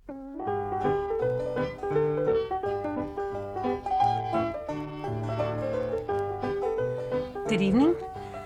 Good evening.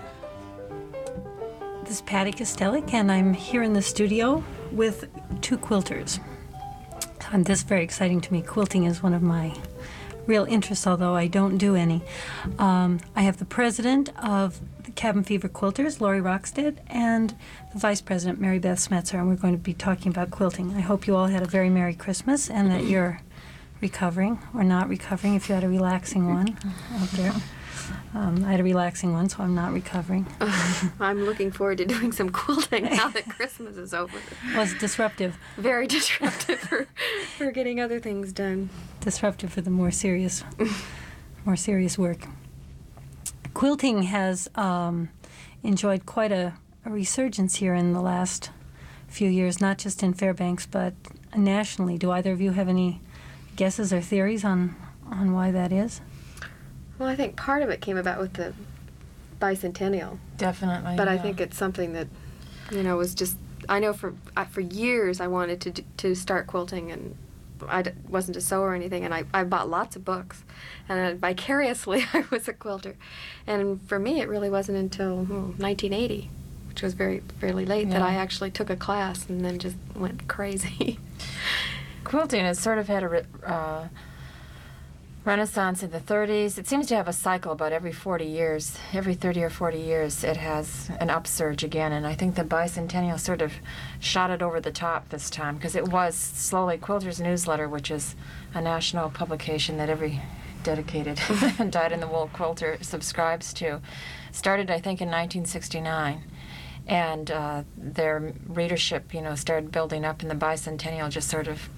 This is Patty Kostelik, and I'm here in the studio with two quilters. And this is very exciting to me. Quilting is one of my real interests, although I don't do any. I have the president of the Cabin Fever Quilters, Lori Rockstead, and the vice president, Mary Beth Smetzer, and we're going to be talking about quilting. I hope you all had a very Merry Christmas and that you're recovering, or not recovering if you had a relaxing one out there. I had a relaxing one, so I'm not recovering. I'm looking forward to doing some quilting now that Christmas is over. Was disruptive. Very disruptive for getting other things done. Disruptive for the more serious work. Quilting has enjoyed quite a resurgence here in the last few years, not just in Fairbanks, but nationally. Do either of you have any guesses or theories on why that is? Well, I think part of it came about with the bicentennial. Definitely. But yeah. I think it's something that, was just, I know for years I wanted to start quilting, and I wasn't a sewer or anything, and I bought lots of books, and vicariously I was a quilter. And for me, it really wasn't until 1980, which was fairly late, that I actually took a class and then just went crazy. Quilting has sort of had a renaissance in the 30s. It seems to have a cycle about every 40 years. Every 30 or 40 years it has an upsurge again, and I think the bicentennial sort of shot it over the top this time, because it was slowly Quilter's Newsletter, which is a national publication that every dedicated dyed-in-the-wool quilter subscribes to, started I think in 1969. And their readership, started building up, and the bicentennial just sort of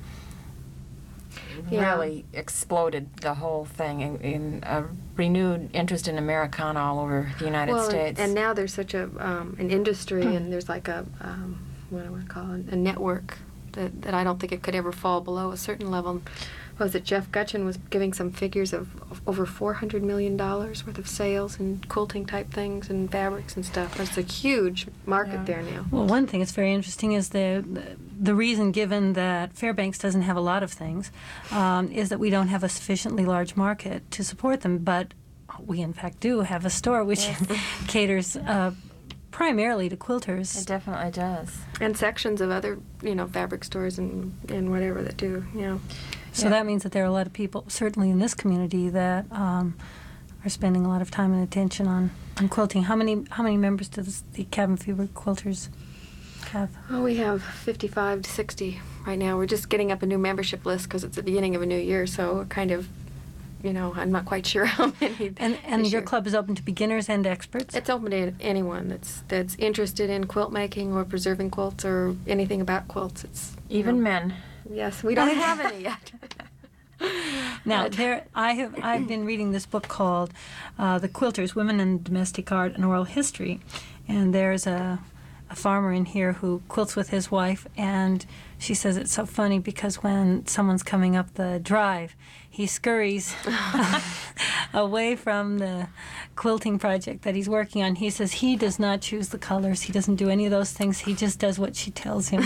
really exploded the whole thing in a renewed interest in Americana all over the United States. And now there's such an industry, and there's like a what do I want to call it, a network that I don't think it could ever fall below a certain level. Was it Jeff Gutchin was giving some figures of over $400 million worth of sales in quilting type things and fabrics and stuff. There's a huge market there now. Well, one thing that's very interesting is the reason given that Fairbanks doesn't have a lot of things is that we don't have a sufficiently large market to support them, but we in fact do have a store which caters primarily to quilters. It definitely does. And sections of other, fabric stores and whatever that do, So that means that there are a lot of people, certainly in this community, that are spending a lot of time and attention on quilting. How many members does the Cabin Fever Quilters have? Oh, we have 55 to 60 right now. We're just getting up a new membership list because it's the beginning of a new year, so we're kind of, I'm not quite sure how many. And your club is open to beginners and experts? It's open to anyone that's interested in quilt making or preserving quilts or anything about quilts. It's even men. Yes, we don't have any yet. Now, I've been reading this book called The Quilters, Women in Domestic Art and Oral History, and there's a farmer in here who quilts with his wife, and she says it's so funny because when someone's coming up the drive, he scurries away from the quilting project that he's working on. He says he does not choose the colors. He doesn't do any of those things. He just does what she tells him.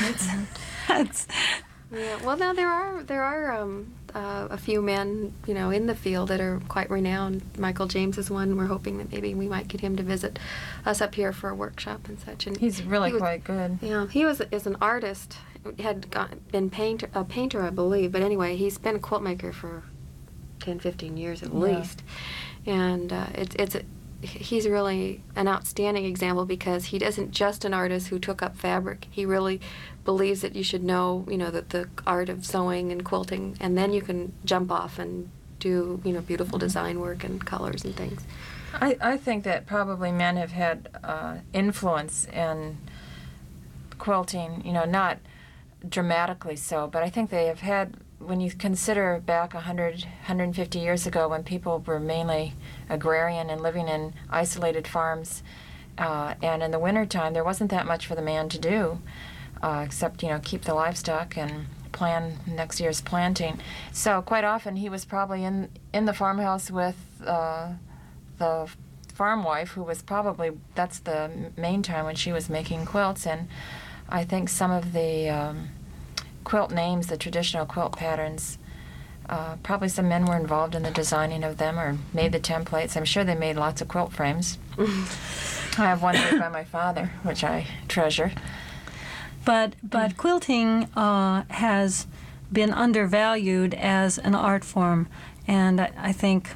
Yeah, well, now there are a few men, in the field that are quite renowned. Michael James is one. We're hoping that maybe we might get him to visit us up here for a workshop and such. And he's really quite good. Yeah, he is an artist. Had been a painter, I believe. But anyway, he's been a quilt maker for 10, 15 years at least. And he's really an outstanding example because he isn't just an artist who took up fabric. He really believes that you should know, that the art of sewing and quilting, and then you can jump off and do, beautiful design work and colors and things. I think that probably men have had influence in quilting, not dramatically so, but I think they have had, when you consider back 100, 150 years ago when people were mainly agrarian and living in isolated farms, and in the wintertime there wasn't that much for the man to do, except, keep the livestock and plan next year's planting. So quite often he was probably in the farmhouse with the farm wife, who was probably, that's the main time when she was making quilts. And I think some of the quilt names, the traditional quilt patterns. Probably some men were involved in the designing of them or made the templates. I'm sure they made lots of quilt frames. I have one made by my father, which I treasure. But quilting has been undervalued as an art form, and I think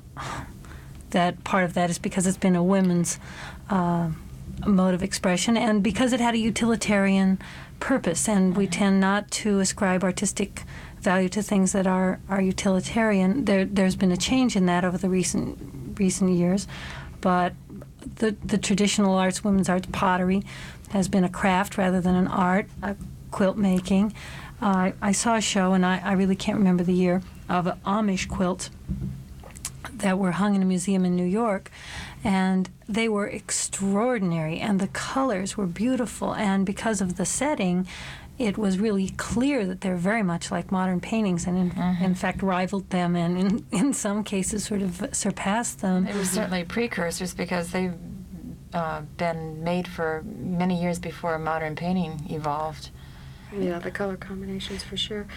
that part of that is because it's been a women's mode of expression, and because it had a utilitarian purpose, and we tend not to ascribe artistic value to things that are utilitarian. There's been a change in that over the recent years, but the traditional arts, women's arts, pottery, has been a craft rather than an art. Quilt making. I saw a show, and I really can't remember the year, of Amish quilts that were hung in a museum in New York, and they were extraordinary, and the colors were beautiful, and because of the setting, it was really clear that they're very much like modern paintings, and in fact rivaled them, and in some cases sort of surpassed them. They were certainly precursors because they've been made for many years before modern painting evolved. Yeah, the color combinations for sure.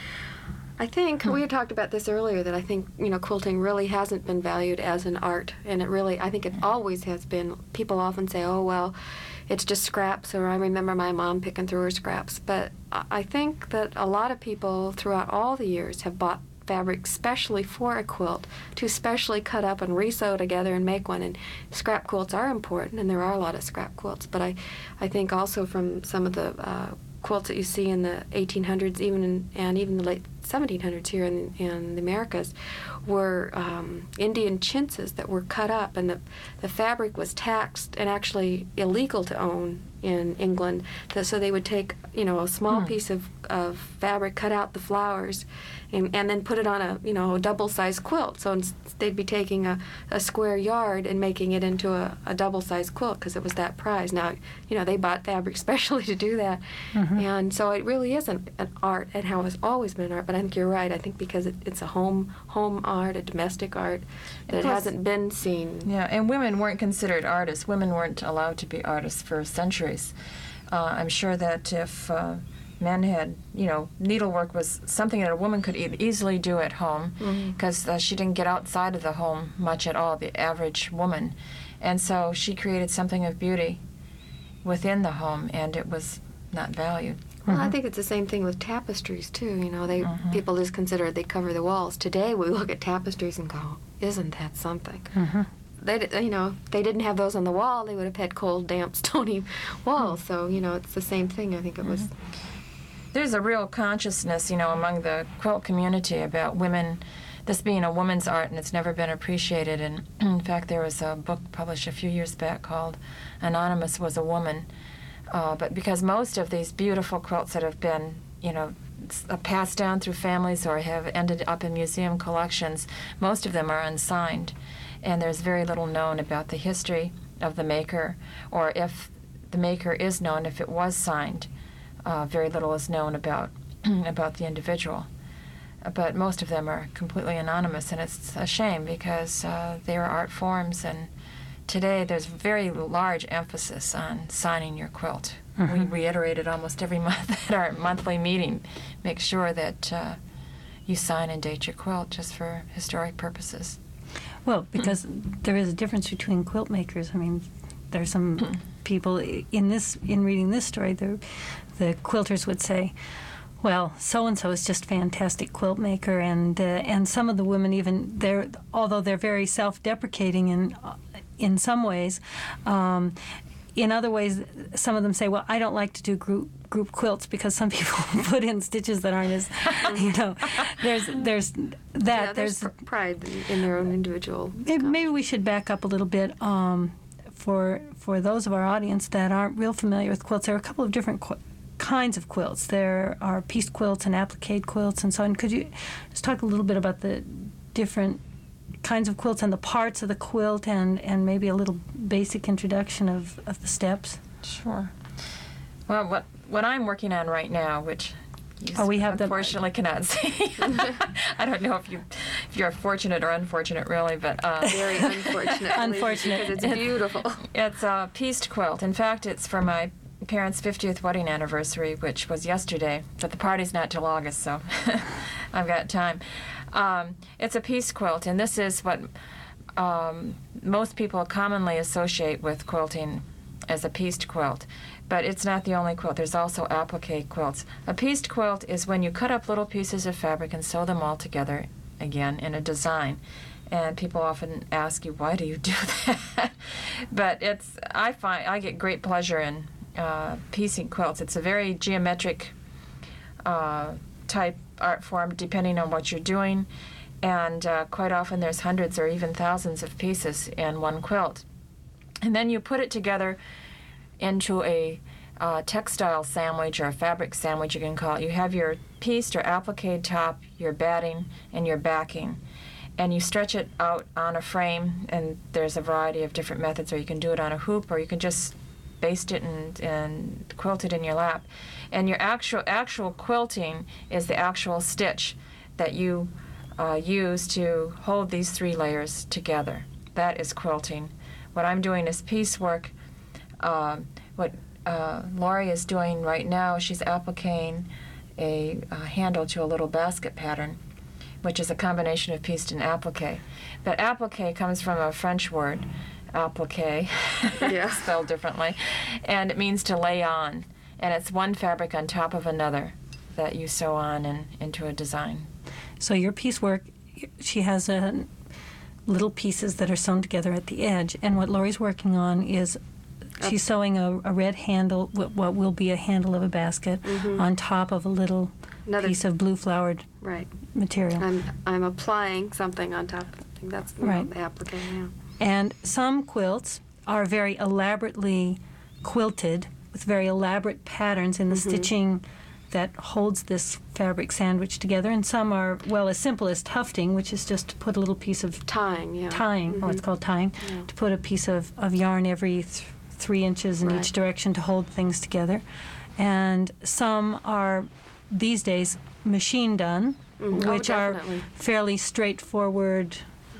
I think we had talked about this earlier, that I think, quilting really hasn't been valued as an art, and I think it always has been. People often say, oh, well, it's just scraps, or I remember my mom picking through her scraps. But I think that a lot of people throughout all the years have bought fabric specially for a quilt, to specially cut up and re-sew together and make one. And scrap quilts are important, and there are a lot of scrap quilts. But I think also from some of the quilts that you see in the 1800s, and even the late 1700s here in the Americas, were Indian chintzes that were cut up, and the fabric was taxed and actually illegal to own in England. So they would take a small piece of fabric, cut out the flowers, and then put it on a double-sized quilt. So they'd be taking a square yard and making it into a double-sized quilt because it was that prize. Now, they bought fabric specially to do that. And so it really is an art, and how it's always been an art. But I think you're right. I think because it's a home art, a domestic art, that it hasn't been seen. Yeah, and women weren't considered artists. Women weren't allowed to be artists for centuries. I'm sure that if men had, needlework was something that a woman could easily do at home, because she didn't get outside of the home much at all, the average woman. And so she created something of beauty within the home, and it was not valued. Well, I think it's the same thing with tapestries, too. People just consider they cover the walls. Today, we look at tapestries and go, isn't that something? They didn't have those on the wall. They would have had cold, damp, stony walls. So, it's the same thing. I think it was. There's a real consciousness, among the quilt community about women, this being a woman's art, and it's never been appreciated. And in fact, there was a book published a few years back called Anonymous Was a Woman. But because most of these beautiful quilts that have been, passed down through families or have ended up in museum collections, most of them are unsigned. And there's very little known about the history of the maker, or if the maker is known, if it was signed. Very little is known about the individual. But most of them are completely anonymous, and it's a shame because they are art forms, and today there's very large emphasis on signing your quilt. We reiterate it almost every month at our monthly meeting. Make sure that you sign and date your quilt just for historic purposes. Well, because there is a difference between quilt makers. I mean, there's some people in reading this story, the quilters would say, well, so-and-so is just fantastic quilt maker, and some of the women even, although they're very self-deprecating in some ways, in other ways, some of them say, well, I don't like to do group quilts because some people put in stitches that aren't as, there's that. Yeah, there's pride in their own individual. Maybe we should back up a little bit for those of our audience that aren't real familiar with quilts. There are a couple of different kinds of quilts. There are pieced quilts and applique quilts and so on. Could you just talk a little bit about the different kinds of quilts and the parts of the quilt, and maybe a little basic introduction of the steps? Sure. Well, what I'm working on right now, which you unfortunately cannot see. I don't know if you're fortunate or unfortunate, really, but very unfortunate. Unfortunate, because it's beautiful. It's a pieced quilt. In fact, it's for my parents' 50th wedding anniversary, which was yesterday, but the party's not till August, so I've got time. It's a piece quilt, and this is what most people commonly associate with quilting as a pieced quilt. But it's not the only quilt. There's also applique quilts. A pieced quilt is when you cut up little pieces of fabric and sew them all together again in a design. And people often ask you, why do you do that? But I get great pleasure in piecing quilts. It's a very geometric type art form depending on what you're doing. And quite often there's hundreds or even thousands of pieces in one quilt. And then you put it together into a textile sandwich or a fabric sandwich, you can call it. You have your pieced or applique top, your batting, and your backing. And you stretch it out on a frame, and there's a variety of different methods, or you can do it on a hoop, or you can just baste it and quilt it in your lap. And your actual quilting is the actual stitch that you use to hold these 3 layers together. That is quilting. What I'm doing is piecework. What Lori is doing right now, she's appliquing a handle to a little basket pattern, which is a combination of pieced and applique. But applique comes from a French word, applique, Yeah. spelled differently, and it means to lay on. And it's one fabric on top of another that you sew on and into a design. So your piecework, she has little pieces that are sewn together at the edge, and what Lori's working on is she's sewing a red handle, what will be a handle of a basket, on top of a little piece of blue flowered Right. material. I'm applying something on top. I think that's Right. the applique. Yeah. And some quilts are very elaborately quilted with very elaborate patterns in the stitching that holds this fabric sandwich together, and some are, well, as simple as tufting, which is just to put a little piece of Tying. Yeah. tying, it's called tying, Yeah. to put a piece of yarn every 3 inches in Right. each direction to hold things together. And some are, these days, machine done, which are definitely. fairly straightforward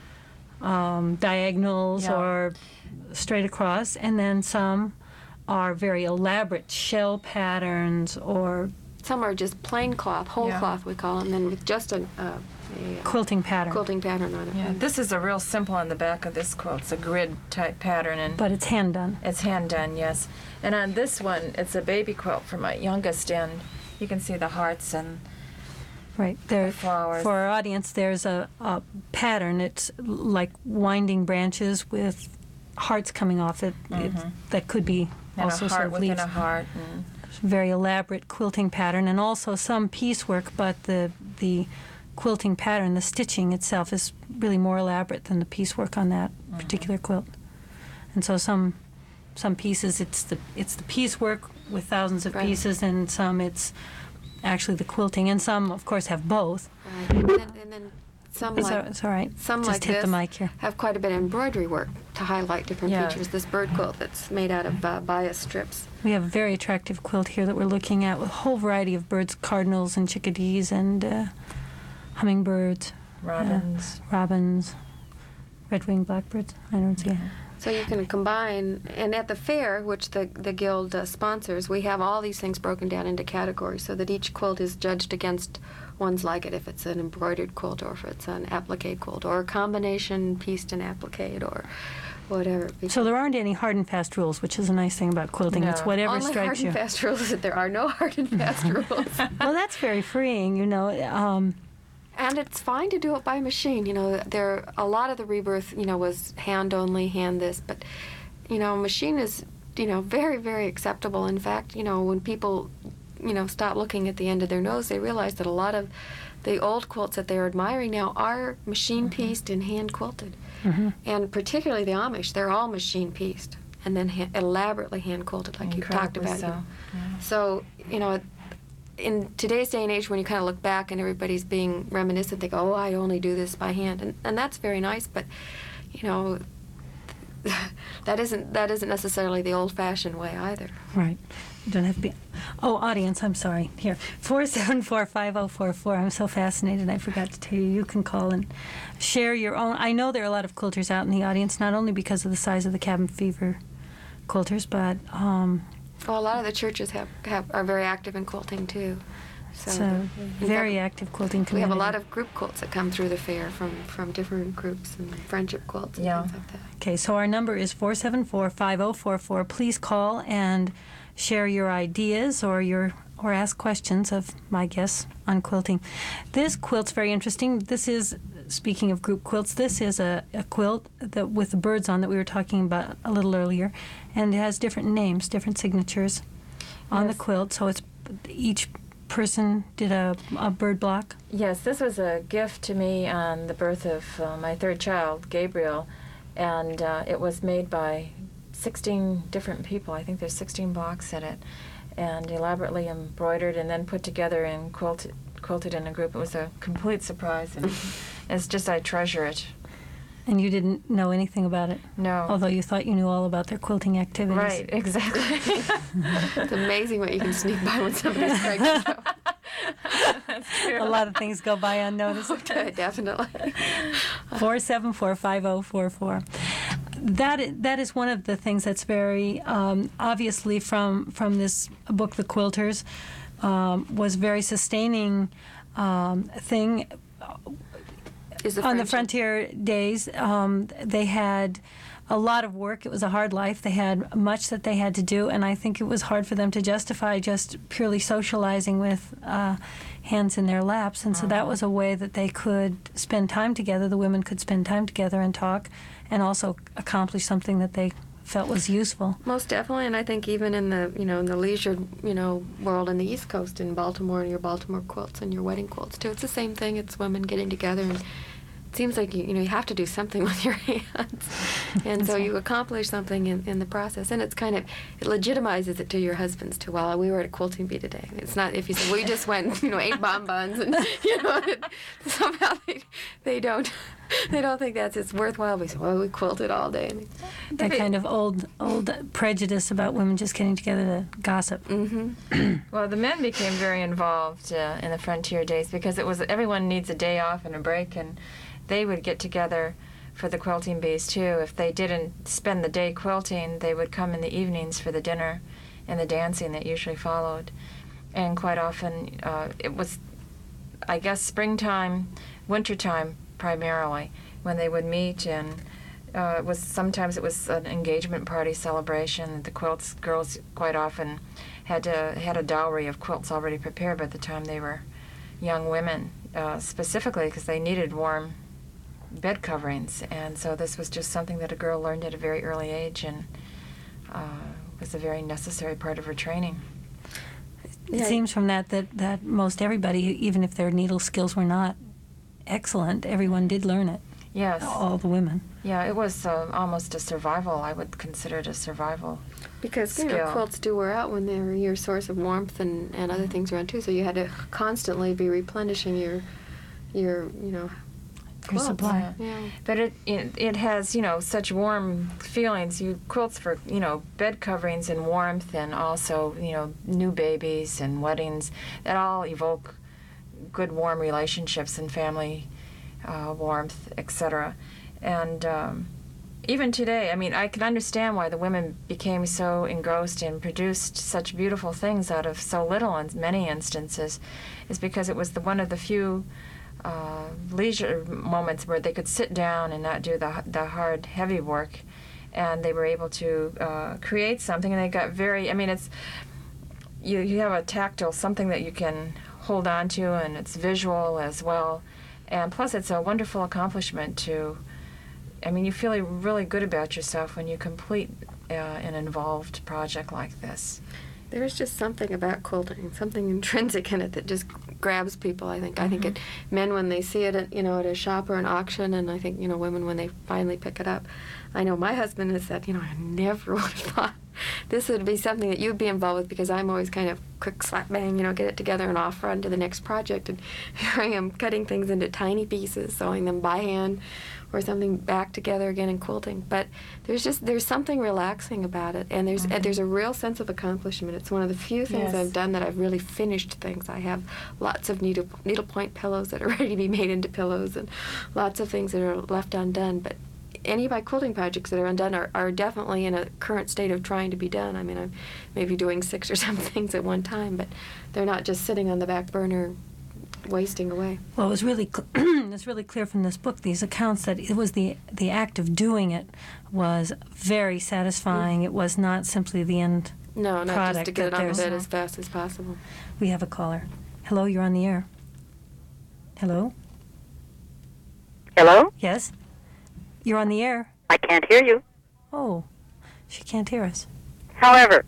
diagonals Yeah. or straight across. And then some are very elaborate shell patterns or Some are just plain cloth, whole Yeah. cloth we call them, and with just a quilting pattern. quilting pattern on it. Yeah, this is a real simple on the back of this quilt. It's a grid type pattern, and But it's hand done. it's hand done, yes. And on this one, it's a baby quilt for my youngest, and you can see the hearts and Right. There, flowers. for our audience, there's a pattern. It's like winding branches with hearts coming off it. That could be and also a sort heart of within leaves. a heart. And Very elaborate quilting pattern, and also some piecework, but the quilting pattern, the stitching itself, is really more elaborate than the piecework on that particular quilt. And so some pieces it's the piecework with thousands of Right. pieces, and some it's actually the quilting, and some of course have both. Right. And then some It's all right. some Just like hit this the mic here. have quite a bit of embroidery work to highlight different Yeah. features. This bird quilt that's made out of bias strips. We have a very attractive quilt here that we're looking at with a whole variety of birds, cardinals and chickadees and hummingbirds, robins. robins, red-winged blackbirds. I don't see it. So you can combine, and at the fair, which the Guild sponsors, we have all these things broken down into categories so that each quilt is judged against ones like it, if it's an embroidered quilt or if it's an applique quilt or a combination pieced and appliqued or whatever. So there aren't any hard and fast rules, which is a nice thing about quilting. It's No. whatever Only hard strikes and you. fast rules is that there are no hard and fast rules. Well, that's very freeing, you know. And it's fine to do it by machine. You know, a lot of the rebirth, was hand only, hand this, but machine is, very, very acceptable. In fact, when people, stop looking at the end of their nose, they realize that a lot of the old quilts that they're admiring now are machine pieced and hand quilted. And particularly the Amish, they're all machine pieced and then elaborately hand quilted, like you talked Incredibly about. so. So, in today's day and age, when you kind of look back and everybody's being reminiscent, they go, "Oh, I only do this by hand," and that's very nice. But that isn't necessarily the old-fashioned way either. Right. You don't have to be. Oh, audience, I'm sorry. Here, 474-5044. I'm so fascinated. I forgot to tell you. You can call and share your own. I know there are a lot of quilters out in the audience, not only because of the size of the Cabin Fever quilters, but Well, a lot of the churches are very active in quilting too. So It's a very fact, active quilting we community. have a lot of group quilts that come through the fair from different groups and friendship quilts and Yeah. things like that. Okay, so our number is 474-5044. Please call and share your ideas or ask questions of my guests on quilting. This quilt's very interesting. This is, speaking of group quilts, this is a quilt that with the birds on that we were talking about a little earlier, and it has different names, different signatures on the Yes. quilt. So it's each person did a bird block. Yes, this was a gift to me on the birth of my third child, Gabriel, and it was made by 16 different people. I think there's 16 blocks in it, and elaborately embroidered and then put together and quilted in a group. It was a complete surprise, and it's just, I treasure it. And you didn't know anything about it, No. although you thought you knew all about their quilting activities. Right, exactly. It's amazing what you can sneak by when somebody's pregnant. That's true. A lot of things go by unnoticed. Definitely. 474-5044. That is one of the things that's very obviously from this book, The Quilters, was very sustaining thing. Is On the friendship. frontier days, they had a lot of work. It was a hard life. They had much that they had to do, and I think it was hard for them to justify just purely socializing with hands in their laps. And so that was a way that they could spend time together. The women could spend time together and talk, and also accomplish something that they felt was useful. Most definitely, and I think even in the in the leisure world in the East Coast, in Baltimore, and your Baltimore quilts and your wedding quilts too, it's the same thing. It's women getting together, and it seems like you have to do something with your hands, and so you accomplish something in the process, and it legitimizes it to your husbands too. Well, we were at a quilting bee today. It's not if you say we just went ate bonbons and somehow they don't. They don't think it's worthwhile. We say, well, we quilted all day. That kind of old prejudice about women just getting together to gossip. Mm-hmm. Well, the men became very involved in the frontier days because it was everyone needs a day off and a break, and they would get together for the quilting bees too. If they didn't spend the day quilting, they would come in the evenings for the dinner and the dancing that usually followed. And quite often it was, I guess, springtime, wintertime primarily, when they would meet, and sometimes it was an engagement party celebration. The girls quite often had a dowry of quilts already prepared by the time they were young women, specifically because they needed warm bed coverings, and so this was just something that a girl learned at a very early age, and was a very necessary part of her training. It seems from that most everybody, even if their needle skills were not excellent, everyone did learn it. Yes. All the women. Yeah, it was almost a survival. I would consider it a survival. Because skill. Quilts do wear out when they're your source of warmth and other things around too. So you had to constantly be replenishing your quilts. supply. Yeah. But it has such warm feelings. You quilts for bed coverings and warmth, and also new babies and weddings that all evoke good warm relationships and family warmth, etc. And even today, I mean, I can understand why the women became so engrossed and produced such beautiful things out of so little in many instances, is because it was one of the few leisure moments where they could sit down and not do the hard, heavy work, and they were able to create something, and they got very, I mean, it's, you have a tactile, something that you can hold on to, and it's visual as well, and plus it's a wonderful accomplishment to, I mean, you feel really good about yourself when you complete an involved project like this. There's just something about quilting, something intrinsic in it that just grabs people, I think. I think men when they see it at a shop or an auction, and I think women when they finally pick it up. I know my husband has said, I never would have thought this would be something that you'd be involved with, because I'm always kind of quick slap bang, get it together and off run to the next project. And here I am cutting things into tiny pieces, sewing them by hand or something back together again in quilting. But there's something relaxing about it, and there's a real sense of accomplishment. It's one of the few things I've done that I've really finished things. I have lots of needlepoint pillows that are ready to be made into pillows, and lots of things that are left undone. But any of my quilting projects that are undone are definitely in a current state of trying to be done. I mean, I'm maybe doing 6 or 7 things at one time, but they're not just sitting on the back burner wasting away. Well, it was really it's really clear from this book, these accounts, that it was the act of doing it was very satisfying. It was not simply the end No, not just product to get it that on the there's bed no- as fast as possible. We have a caller. Hello, you're on the air. Hello? Hello? Yes? You're on the air. I can't hear you. Oh, she can't hear us. However,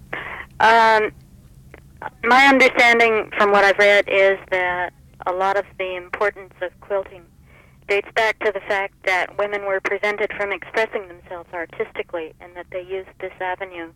my understanding from what I've read is that a lot of the importance of quilting dates back to the fact that women were prevented from expressing themselves artistically, and that they used this avenue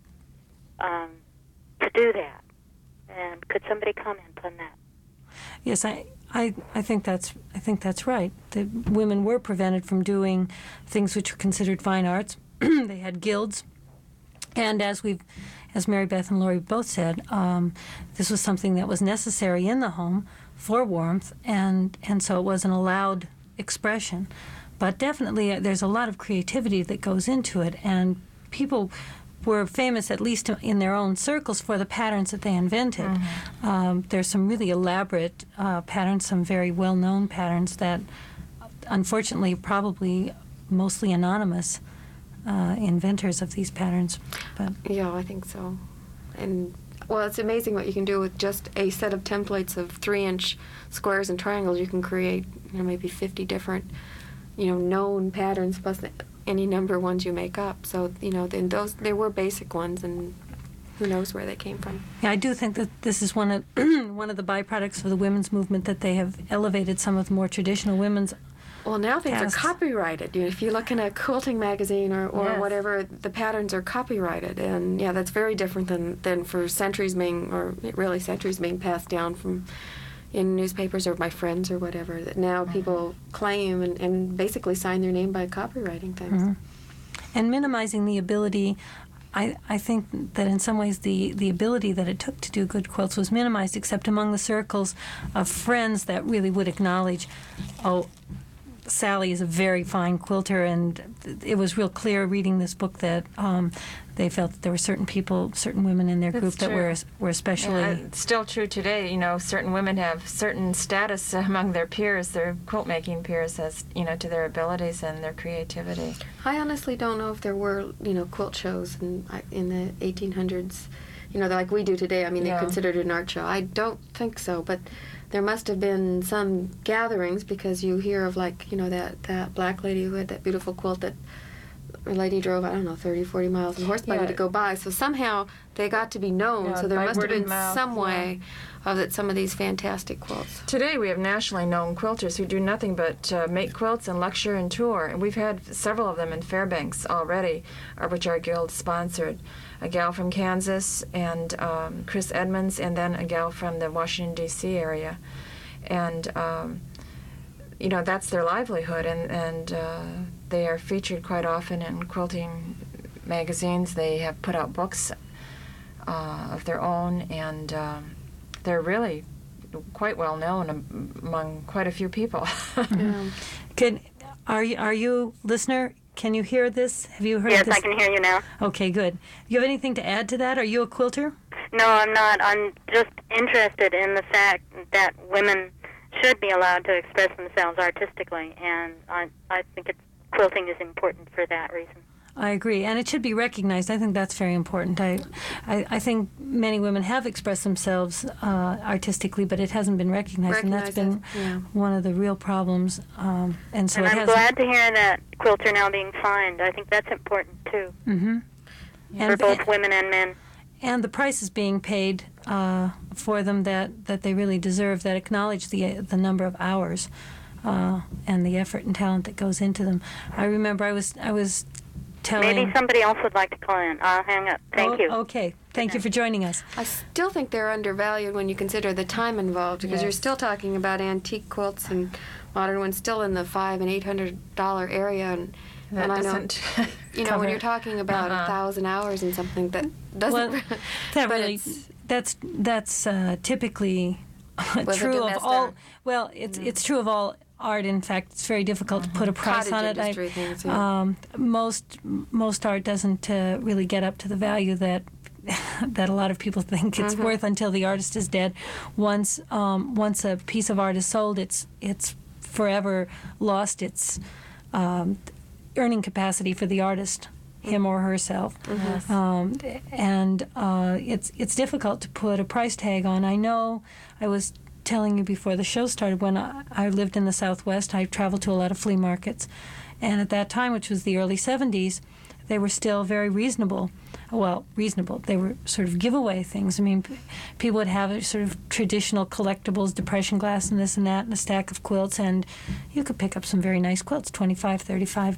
to do that. And could somebody comment on that? Yes, I think that's right. The women were prevented from doing things which were considered fine arts. They had guilds, and as Mary Beth and Lori both said, this was something that was necessary in the home for warmth, and so it was an allowed expression. But definitely, there's a lot of creativity that goes into it, and people were famous, at least in their own circles, for the patterns that they invented. Mm-hmm. There's some really elaborate patterns, some very well-known patterns that, unfortunately, probably mostly anonymous inventors of these patterns. But Yeah, I think so. And, well, it's amazing what you can do with just a set of templates of 3-inch squares and triangles. You can create, maybe 50 different, known patterns plus any number of ones you make up. So, then they were basic ones, and who knows where they came from. yeah, I do think that this is one of one of the byproducts of the women's movement, that they have elevated some of the more traditional women's. Well, now things Tasks. are copyrighted. If you look in a quilting magazine or Yes. whatever, the patterns are copyrighted. And, yeah, that's very different than for centuries being passed down from in newspapers or by friends or whatever, that now people claim and basically sign their name by copywriting things. Mhm. And minimizing the ability, I think that in some ways the ability that it took to do good quilts was minimized, except among the circles of friends that really would acknowledge, oh, Sally is a very fine quilter, and it was real clear reading this book that they felt that there were certain people, certain women in their That's group that true. were especially. Yeah, it's still true today. Certain women have certain status among their peers, their quilt making peers, as to their abilities and their creativity. I honestly don't know if there were, quilt shows in the 1800s, like we do today. I mean, Yeah. they considered it an art show. I don't think so, but there must have been some gatherings, because you hear of, that black lady who had that beautiful quilt that a lady drove, 30, 40 miles in horse buggy Yeah. to go by. So somehow they got to be known. Yeah, So there by must have word of been mouth, some yeah. way of that some of these fantastic quilts. Today we have nationally known quilters who do nothing but make quilts and lecture and tour. And we've had several of them in Fairbanks already, which our guild sponsored. A gal from Kansas, and Chris Edmonds, and then a gal from the Washington, D.C. area. And, that's their livelihood, and they are featured quite often in quilting magazines. They have put out books of their own, and they're really quite well known among quite a few people. Yeah. Are you listener? Can you hear this? Have you heard Yes, this? I can hear you now. Okay, good. Do you have anything to add to that? Are you a quilter? No, I'm not. I'm just interested in the fact that women should be allowed to express themselves artistically, and I think quilting is important for that reason. I agree, and it should be recognized. I think that's very important. I think many women have expressed themselves artistically, but it hasn't been recognized, and that's been one of the real problems. And so And it I'm has. glad to hear that quilts are now being fined. I think that's important, too, Mm-hmm. for both women and men. And the price is being paid for them that they really deserve, that acknowledge the number of hours and the effort and talent that goes into them. I remember I was telling. Maybe somebody else would like to call in. I'll hang up. Thank you. Okay. Thank you for joining us. I still think they're undervalued when you consider the time involved, because you're Yes. still talking about antique quilts and modern ones still in the $500 and $800 area, and That I know, doesn't when cover you're it. talking about 1,000 hours and something that doesn't. Well, that but really that's typically Was it true of domestic? all. Well, it's true of all art, in fact, it's very difficult to put a price Cottage on it. industry things, yeah. Most art doesn't really get up to the value that that a lot of people think it's worth until the artist is dead. Once a piece of art is sold, it's forever lost its earning capacity for the artist, him or herself. Yes. And it's difficult to put a price tag on. I know I was telling you before the show started, when I lived in the Southwest, I traveled to a lot of flea markets. And at that time, which was the early 70s, they were still very reasonable. Well, reasonable. They were sort of giveaway things. I mean, people would have sort of traditional collectibles, depression glass and this and that, and a stack of quilts, and you could pick up some very nice quilts, $25, $35,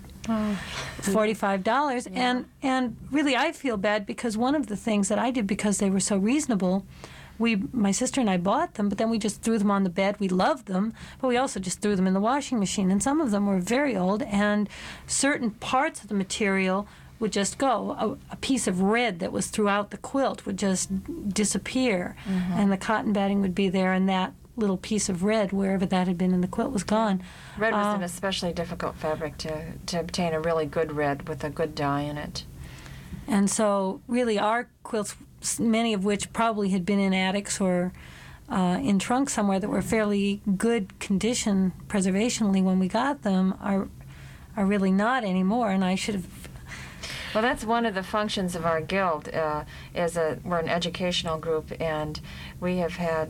$45. Yeah. And really, I feel bad because one of the things that I did, because they were so reasonable, my sister and I bought them, but then we just threw them on the bed. We loved them, but we also just threw them in the washing machine. And some of them were very old, and certain parts of the material would just go. A piece of red that was throughout the quilt would just disappear, and the cotton batting would be there, and that little piece of red, wherever that had been in the quilt, was gone. Red was an especially difficult fabric to obtain a really good red with a good dye in it. And so, really, our quilts, many of which probably had been in attics or in trunks somewhere that were fairly good condition preservationally when we got them, are really not anymore. And I should have. Well, that's one of the functions of our guild. We're an educational group, and we have had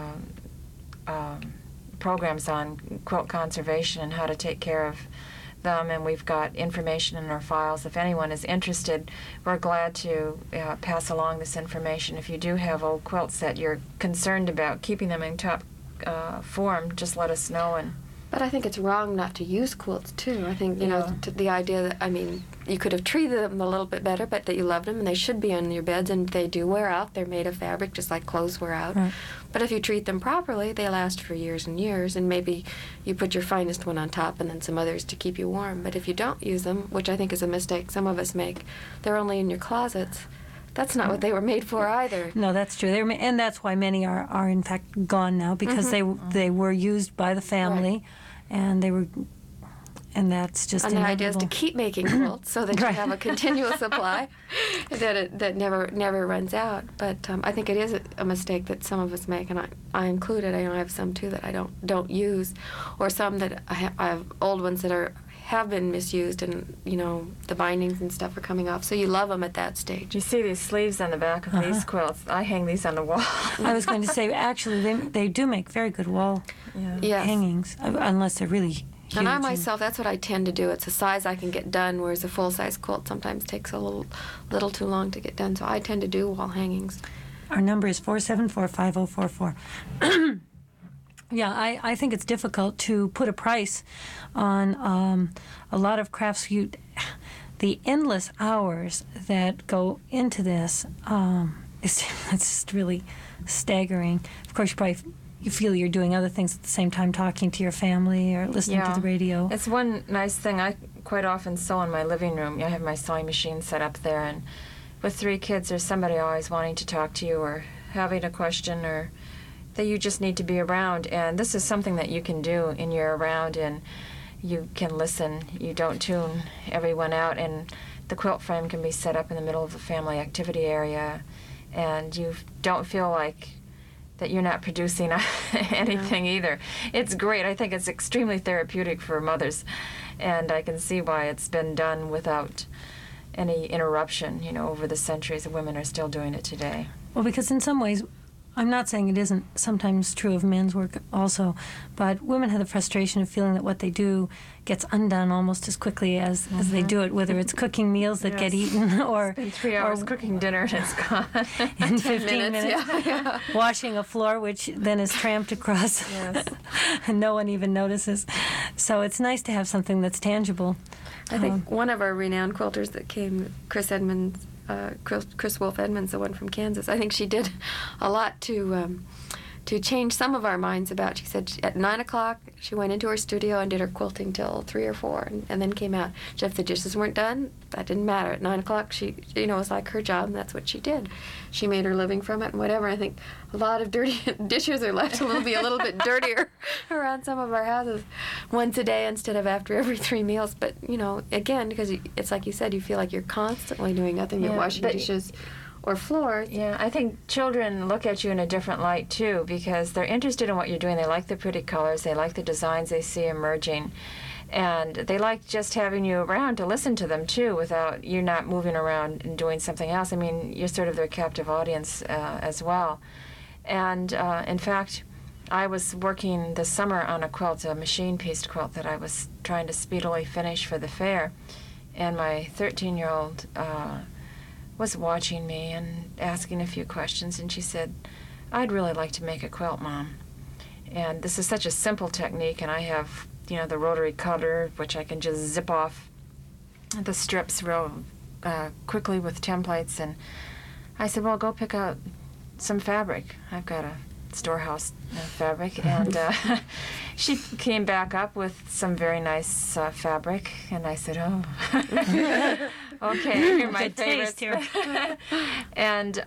programs on quilt conservation and how to take care of them, and we've got information in our files. If anyone is interested, we're glad to pass along this information. If you do have old quilts that you're concerned about keeping them in top form, just let us know. But I think it's wrong not to use quilts, too. I think, the idea that, I mean, you could have treated them a little bit better, but that you loved them, and they should be on your beds, and they do wear out. They're made of fabric, just like clothes wear out. Right. But if you treat them properly, they last for years and years, and maybe you put your finest one on top and then some others to keep you warm. But if you don't use them, which I think is a mistake some of us make, they're only in your closets. That's not what they were made for either. No, that's true. And that's why many are in fact gone now, because they were used by the family, Right. and they were, and that's just And the idea is to inevitable. keep making quilts so that you Right. have a continuous supply that never runs out. But I think it is a mistake that some of us make, and I include it. I know I have some too that I don't use, or some that I have old ones that have been misused, and the bindings and stuff are coming off. So you love them at that stage. You see these sleeves on the back of these quilts. I hang these on the wall. I was going to say, actually, they do make very good wall Yes. hangings, unless they're really huge. And I myself, that's what I tend to do. It's a size I can get done, whereas a full-size quilt sometimes takes a little too long to get done. So I tend to do wall hangings. Our number is 474-5044. Yeah, I think it's difficult to put a price on a lot of crafts. The endless hours that go into this, it's just really staggering. Of course, you feel you're doing other things at the same time, talking to your family or listening to the radio. It's one nice thing. I quite often sew in my living room. I have my sewing machine set up there, and with 3 kids, there's somebody always wanting to talk to you or having a question, or that you just need to be around. And this is something that you can do in your around, and you can listen. You don't tune everyone out, and the quilt frame can be set up in the middle of the family activity area, and you don't feel like that you're not producing anything either. It's great. I think it's extremely therapeutic for mothers, and I can see why it's been done without any interruption. Over the centuries, women are still doing it today. Well, because in some ways, I'm not saying it isn't sometimes true of men's work also, but women have the frustration of feeling that what they do gets undone almost as quickly as they do it, whether it's cooking meals that get eaten or... It's been 3 hours cooking dinner and it's gone. in 15 minutes. Yeah. Washing a floor, which then is tramped across, Yes. and no one even notices. So it's nice to have something that's tangible. I think one of our renowned quilters that came, Chris Wolfe Edmonds, the one from Kansas, I think she did a lot to to change some of our minds about. She said at 9 o'clock she went into her studio and did her quilting till 3 or 4, and then came out. She, if the dishes weren't done, that didn't matter. At 9 o'clock, she, you know, it was like her job, and that's what she did. She made her living from it and whatever. I think a lot of dirty dishes are left a little bit dirtier around some of our houses, once a day instead of after every 3 meals. But you know, again, because it's like you said, you feel like you're constantly doing nothing but washing dishes or floors. Yeah, I think children look at you in a different light too, because they're interested in what you're doing. They like the pretty colors, they like the designs they see emerging, and they like just having you around to listen to them too, without you not moving around and doing something else. I mean, you're sort of their captive audience as well. And in fact, I was working this summer on a quilt, a machine-pieced quilt that I was trying to speedily finish for the fair, and my 13-year-old was watching me and asking a few questions, and she said, "I'd really like to make a quilt, Mom." And this is such a simple technique, and I have, you know, the rotary cutter, which I can just zip off the strips real quickly with templates. And I said, "Well, go pick out some fabric. I've got a storehouse fabric." And she came back up with some very nice fabric, and I said, "Oh, okay, you're my Good taste favorite." here. And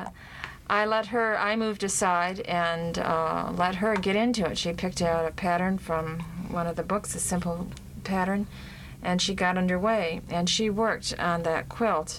I moved aside and let her get into it. She picked out a pattern from one of the books, a simple pattern, and she got underway. And she worked on that quilt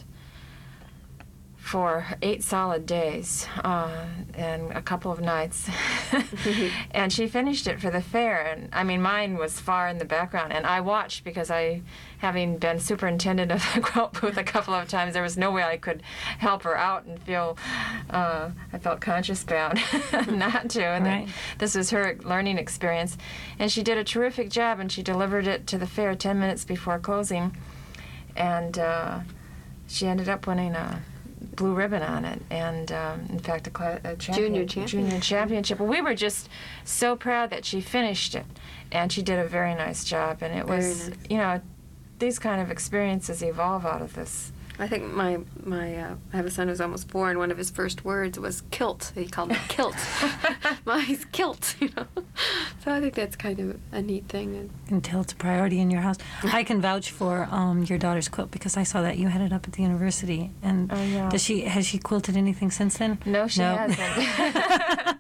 for 8 solid days and a couple of nights. And she finished it for the fair. And I mean, mine was far in the background, and I watched because having been superintendent of the quilt booth a couple of times, there was no way I could help her out and I felt conscious bound not to. And Right. this was her learning experience. And she did a terrific job, and she delivered it to the fair 10 minutes before closing. And she ended up winning a blue ribbon on it, and in fact a Junior championship. Well, we were just so proud that she finished it, and she did a very nice job. And it was, you know, these kind of experiences evolve out of this. I think my I have a son who's almost 4, and one of his first words was kilt. He called it kilt. Mommy's kilt, you know. So I think that's kind of a neat thing. Until it's a priority in your house. I can vouch for your daughter's quilt because I saw that you had it up at the university. And Oh, yeah. has she quilted anything since then? No, she hasn't.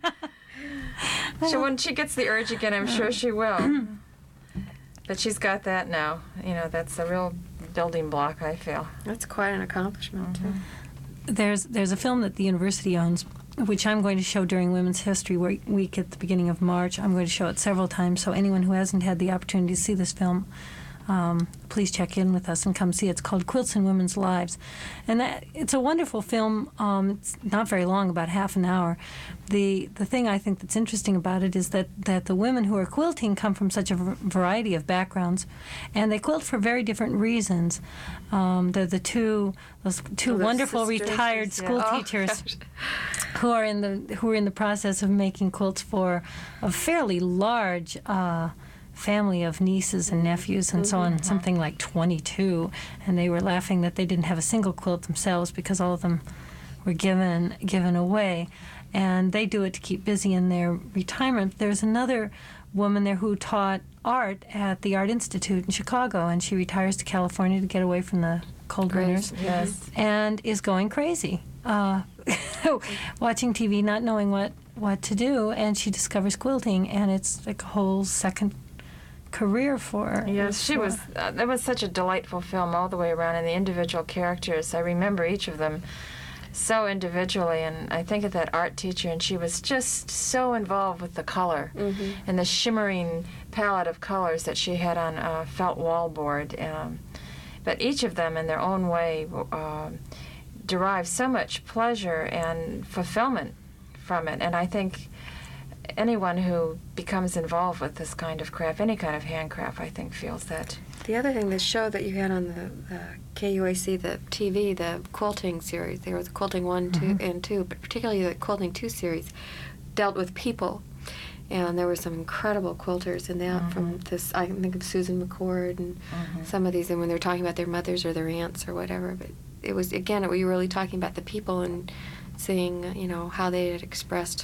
So when she gets the urge again, I'm sure she will. But she's got that now. You know, that's a real building block, I feel. That's quite an accomplishment, too. There's a film that the university owns, which I'm going to show during Women's History Week at the beginning of March. I'm going to show it several times, so anyone who hasn't had the opportunity to see this film, please check in with us and come see it. It's called Quilts in Women's Lives. And it's a wonderful film. It's not very long, about half an hour. The thing I think that's interesting about it is that the women who are quilting come from such a variety of backgrounds, and they quilt for very different reasons. They're those two wonderful sisters, retired yeah. school Oh, teachers gosh. who are in the process of making quilts for a fairly large family of nieces and nephews and so on, something like 22, and they were laughing that they didn't have a single quilt themselves because all of them were given away, and they do it to keep busy in their retirement. There's another woman there who taught art at the Art Institute in Chicago, and she retires to California to get away from the cold winters. Yes. And is going crazy, watching TV, not knowing what to do, and she discovers quilting, and it's like a whole second career for her. Yes, she was. That was such a delightful film all the way around, and the individual characters. I remember each of them so individually, and I think of that art teacher, and she was just so involved with the color and the shimmering palette of colors that she had on a felt wallboard. But each of them, in their own way, derive so much pleasure and fulfillment from it, and I think anyone who becomes involved with this kind of craft, any kind of handcraft, I think feels that. The other thing, the show that you had on the KUAC, the TV, the quilting series, there was Quilting 1, 2, and 2, but particularly the Quilting 2 series, dealt with people. And there were some incredible quilters in that from this, I can think of Susan McCord and some of these, and when they were talking about their mothers or their aunts or whatever. But it was, again, we were really talking about the people and seeing, you know, how they had expressed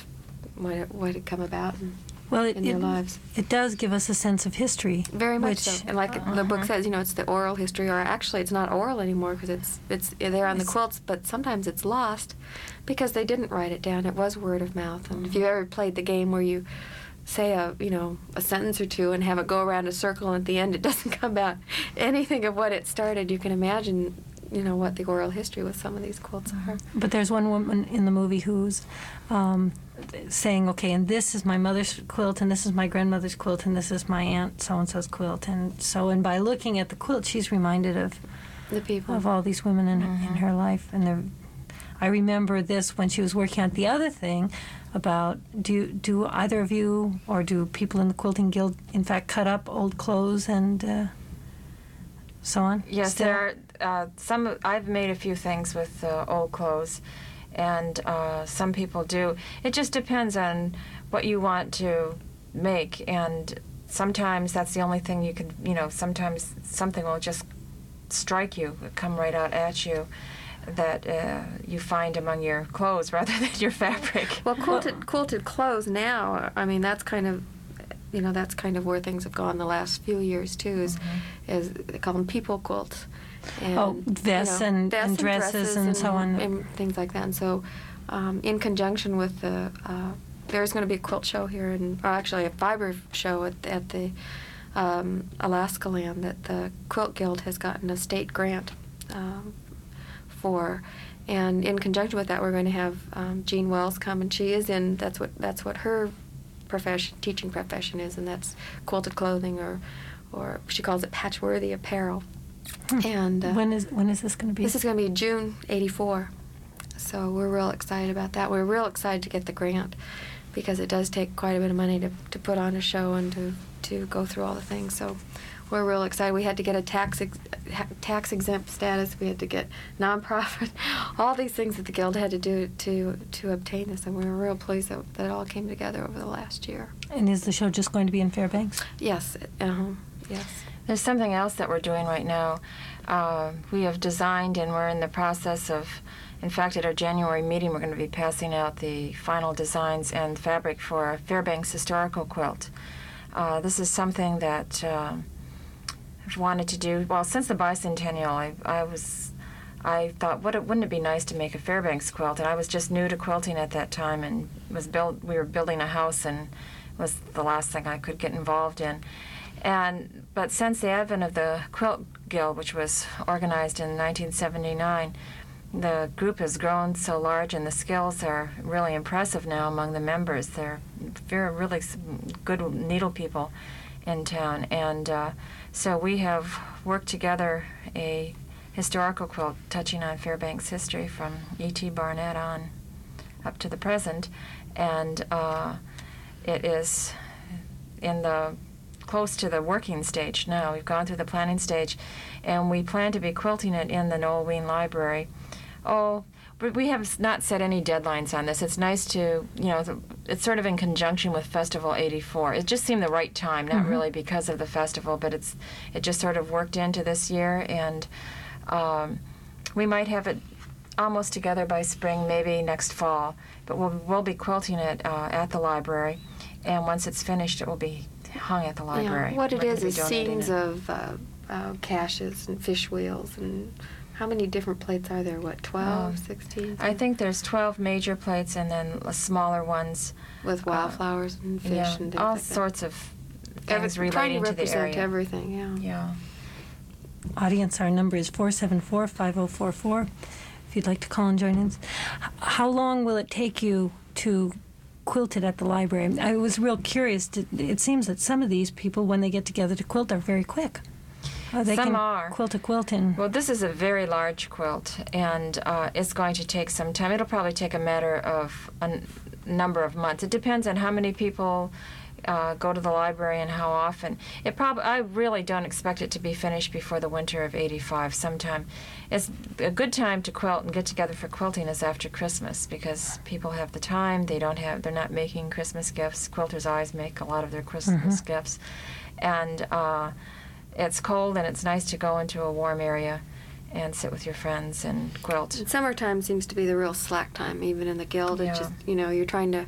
what had come about Well, in their lives. it does give us a sense of history. Very much which, so. And like the book says, it's the oral history, or actually it's not oral anymore because it's there on the quilts, but sometimes it's lost because they didn't write it down. It was word of mouth. And if you ever played the game where you say a sentence or two and have it go around a circle, and at the end it doesn't come out anything of what it started, you can imagine what the oral history with some of these quilts are. But there's one woman in the movie who's saying, okay, and this is my mother's quilt, and this is my grandmother's quilt, and this is my aunt so-and-so's quilt. And by looking at the quilt, she's reminded of The people. of all these women in her life. And I remember this when she was working on the other thing about, do either of you, or do people in the Quilting Guild, in fact, cut up old clothes and so on? Yes, Still? there are some. I've made a few things with old clothes, and some people do. It just depends on what you want to make, and sometimes that's the only thing you can. Sometimes something will just strike you, come right out at you, that you find among your clothes rather than your fabric. Well, quilted clothes now, I mean, that's kind of where things have gone the last few years too, is they call them people quilts. And, vests and dresses and so on. And things like that. And so in conjunction with there's going to be a quilt show here, or actually a fiber show at the Alaska Land that the Quilt Guild has gotten a state grant for. And in conjunction with that, we're going to have Jean Wells come, and she is that's what her teaching profession is, and that's quilted clothing, or she calls it patchworthy apparel. And when is this going to be? This is going to be June '84. So we're real excited about that. We're real excited to get the grant because it does take quite a bit of money to put on a show and to go through all the things. So we're real excited. We had to get a tax exempt status. We had to get nonprofit, all these things that the Guild had to do to obtain this, and we were real pleased that it all came together over the last year. And is the show just going to be in Fairbanks? Yes. Yes. There's something else that we're doing right now. We have designed, and we're in the process of, in fact, at our January meeting, we're going to be passing out the final designs and fabric for a Fairbanks historical quilt. This is something that I've wanted to do. Well, since the bicentennial, I thought, wouldn't it be nice to make a Fairbanks quilt? And I was just new to quilting at that time, and we were building a house, and it was the last thing I could get involved in. But since the advent of the Quilt Guild, which was organized in 1979, the group has grown so large, and the skills are really impressive now among the members. They're really good needle people in town, and so we have worked together a historical quilt touching on Fairbanks history from E.T. Barnett on up to the present, and it is close to the working stage now. We've gone through the planning stage, and we plan to be quilting it in the Noel Wien Library. But we have not set any deadlines on this. It's nice to, it's sort of in conjunction with Festival 84. It just seemed the right time, not really because of the festival, but it just sort of worked into this year, and we might have it almost together by spring, maybe next fall. But we'll be quilting it at the library, and once it's finished, it will be hung at the library. Yeah, what it We're is gonna be donating scenes of caches and fish wheels, and how many different plates are there? 12, 16? I think there's 12 major plates, and then smaller ones with wildflowers and fish and things all like that. sorts of things relating to the trying to represent area. everything, Yeah. Audience, our number is 474-5044. If you'd like to call and join in. How long will it take you to quilt it at the library? I was real curious. It seems that some of these people, when they get together to quilt, are very quick. They Some can are. quilt a quilt in. Well, this is a very large quilt, and it's going to take some time. It'll probably take a matter of a number of months. It depends on how many people go to the library and how often. I really don't expect it to be finished before the winter of '85 sometime. It's a good time to quilt and get together for quilting is after Christmas, because people have the time. They're not making Christmas gifts. Quilters always make a lot of their Christmas gifts. And it's cold, and it's nice to go into a warm area and sit with your friends and quilt. And summertime seems to be the real slack time, even in the Guild. It's Yeah. just, you're trying to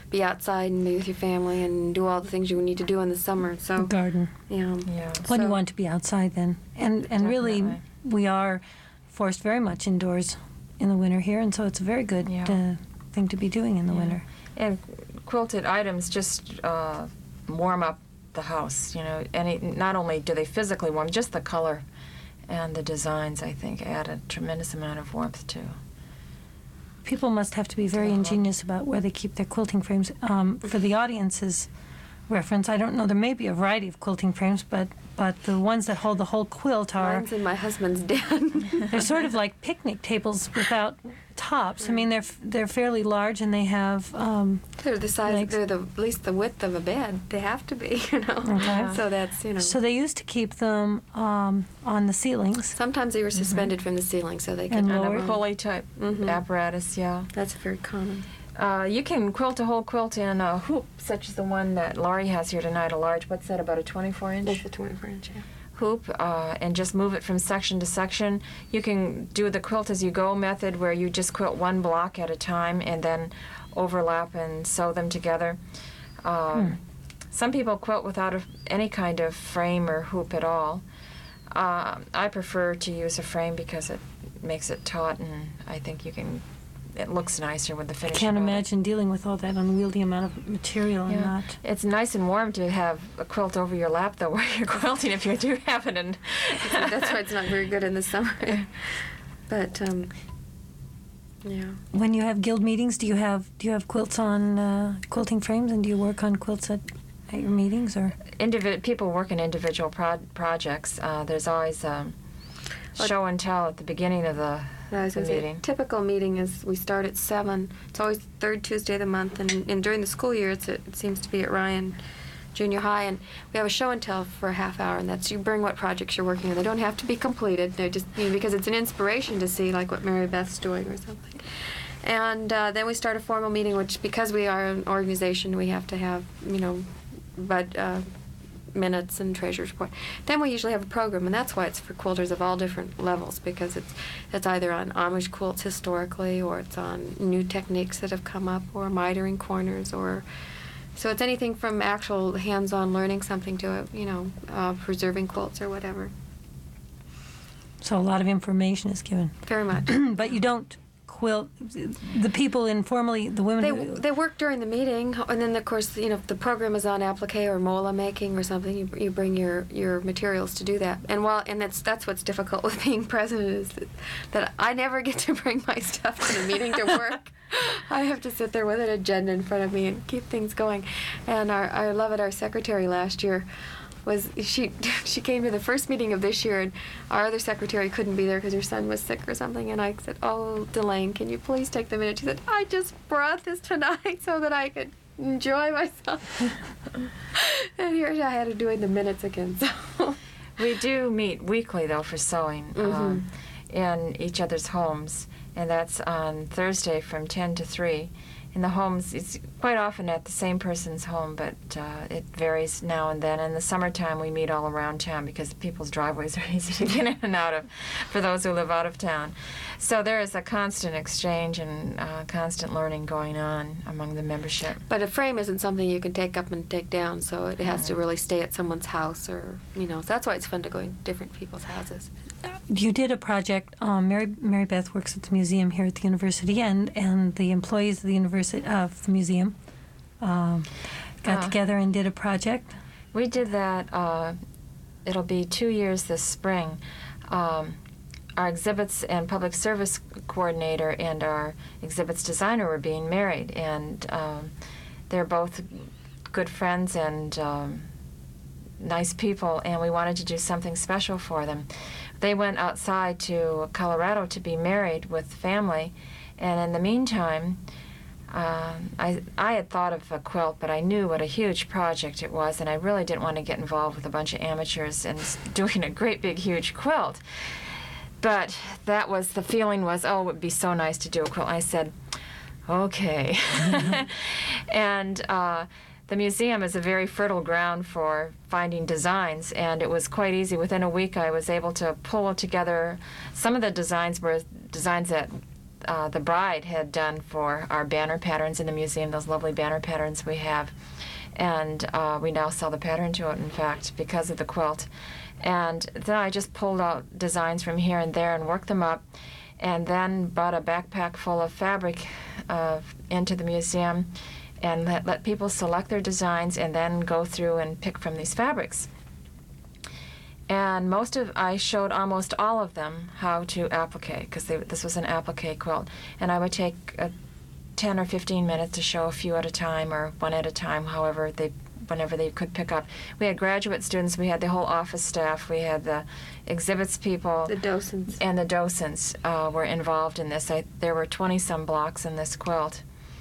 be outside and be with your family and do all the things you need to do in the summer. So, Garden. yeah. When you So- want to be outside then. And really, Definitely. we are forced very much indoors in the winter here, and so it's a very good Yeah. thing to be doing in the winter. And quilted items just warm up the house. You know, not only do they physically warm, just the color and the designs, I think, add a tremendous amount of warmth too. People must have to be very ingenious about where they keep their quilting frames. For the audience's reference, I don't know, there may be a variety of quilting frames, but the ones that hold the whole quilt are, Mine's in my husband's den. they're sort of like picnic tables without tops. I mean, they're fairly large, and they have, They're the size. Legs. They're at least the width of a bed. They have to be, you know. Okay. So that's, you know. so they used to keep them on the ceilings. Sometimes they were suspended from the ceiling so they could. And And lower. a pulley type apparatus, yeah. That's very common. You can quilt a whole quilt in a hoop, such as the one that Laurie has here tonight, a large, what's that, about a 24-inch? It's the 24-inch. Yeah. Hoop, and just move it from section to section. You can do the quilt as you go method, where you just quilt one block at a time and then overlap and sew them together. Some people quilt without any kind of frame or hoop at all. I prefer to use a frame because it makes it taut, and I think it looks nicer with the I finish. can't imagine dealing with all that unwieldy amount of material and Yeah. that. It's nice and warm to have a quilt over your lap, though, where you're quilting, if you do have it. And That's why it's not very good in the summer. But yeah. When you have guild meetings, do you have quilts on quilting frames, and do you work on quilts at your meetings, or? people work in individual projects. There's always show and tell at the beginning of the I was gonna say, meeting. typical meeting is we start at 7. It's always the third Tuesday of the month, and during the school year, it seems to be at Ryan Junior High, and we have a show and tell for a half hour, and that's you bring what projects you're working on. They don't have to be completed. They're just because it's an inspiration to see like what Mary Beth's doing or something. And then we start a formal meeting, which because we are an organization, we have to have but minutes and treasurer's report. Then we usually have a program, and that's why it's for quilters of all different levels, because it's either on Amish quilts historically, or it's on new techniques that have come up, or mitering corners, or so it's anything from actual hands-on learning something to preserving quilts or whatever. So a lot of information is given. Very much. But you don't quilt. The people informally, the women. They work during the meeting, and then of course, if the program is on applique or mola making or something, you bring your materials to do that. And that's what's difficult with being president, is that I never get to bring my stuff to the meeting to work. I have to sit there with an agenda in front of me and keep things going. And I love it. Our secretary last year she came to the first meeting of this year, and our other secretary couldn't be there because her son was sick or something, and I said, "Oh, Delane, can you please take the minute?" She said, "I just brought this tonight so that I could enjoy myself." And here I had her doing the minutes again. So We do meet weekly, though, for sewing in each other's homes, and that's on Thursday from 10 to 3. In the homes, it's quite often at the same person's home, but it varies now and then. In the summertime, we meet all around town because people's driveways are easy to get in and out of for those who live out of town. So there is a constant exchange and constant learning going on among the membership. But a frame isn't something you can take up and take down, so it has to really stay at someone's house, or so that's why it's fun to go in different people's houses. You did a project. Mary Beth works at the museum here at the university, and the employees of the museum got together and did a project. We did that. It'll be 2 years this spring. Our exhibits and public service coordinator and our exhibits designer were being married, and they're both good friends and nice people, and we wanted to do something special for them. They went outside to Colorado to be married with family, and in the meantime, I had thought of a quilt, but I knew what a huge project it was, and I really didn't want to get involved with a bunch of amateurs and doing a great big huge quilt. But the feeling was, oh, it would be so nice to do a quilt. I said, okay. And the museum is a very fertile ground for finding designs, and it was quite easy. Within a week, I was able to pull together. Some of the designs were designs that the bride had done for our banner patterns in the museum, those lovely banner patterns we have. And we now sell the pattern to it, in fact, because of the quilt. And then I just pulled out designs from here and there and worked them up, and then brought a backpack full of fabric into the museum and let people select their designs and then go through and pick from these fabrics. And I showed almost all of them how to applique, because this was an applique quilt. And I would take 10 or 15 minutes to show a few at a time, or one at a time, whenever they could pick up. We had graduate students, we had the whole office staff, we had the exhibits people. The docents. And the docents were involved in this. There were 20-some blocks in this quilt.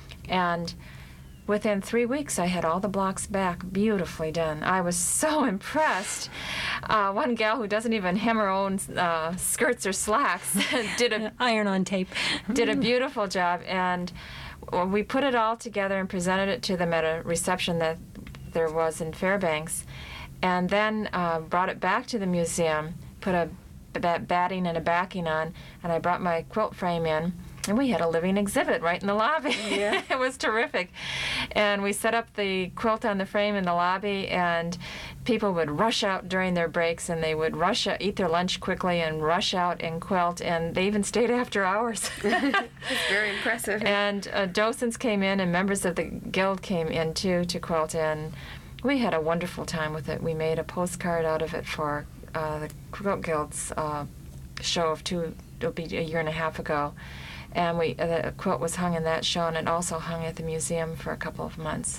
And within 3 weeks, I had all the blocks back, beautifully done. I was so impressed. One gal who doesn't even hem her own skirts or slacks did iron on tape. did a beautiful job. And we put it all together and presented it to them at a reception that there was in Fairbanks, and then brought it back to the museum, put a batting and a backing on, and I brought my quilt frame in, and we had a living exhibit right in the lobby. Yeah. It was terrific. And we set up the quilt on the frame in the lobby, and people would rush out during their breaks, and they would rush out, eat their lunch quickly and rush out and quilt, and they even stayed after hours. It's very impressive. And docents came in, and members of the guild came in too to quilt, and we had a wonderful time with it. We made a postcard out of it for the Quilt Guild's show of it'll be a year and a half ago. And the quilt was hung in that show, and it also hung at the museum for a couple of months.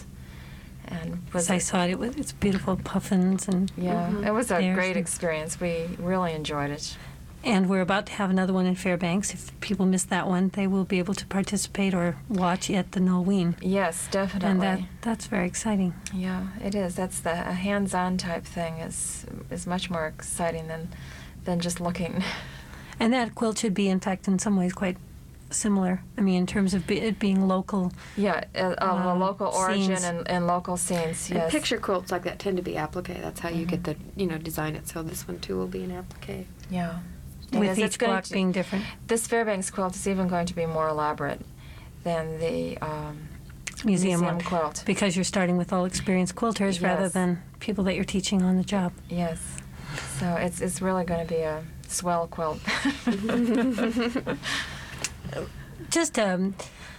And I saw it. It's beautiful puffins and it was a There's great some- experience. We really enjoyed it. And we're about to have another one in Fairbanks. If people miss that one, they will be able to participate or watch at the Nolween. Yes, definitely. And that's very exciting. Yeah, it is. That's a hands-on type thing is much more exciting than just looking. And that quilt should be, in fact, in some ways quite similar. I mean, in terms of it being local. Yeah, a local origin scenes. and local scenes. And Yes. picture quilts like that tend to be applique. That's how you get the, design it. So this one too will be an applique. Yeah. And With as it's each going block to- being different. This Fairbanks quilt is even going to be more elaborate than the Museum one. quilt. Because you're starting with all experienced quilters rather Yes. than people that you're teaching on the job. Yes. So it's really going to be a swell quilt. Just a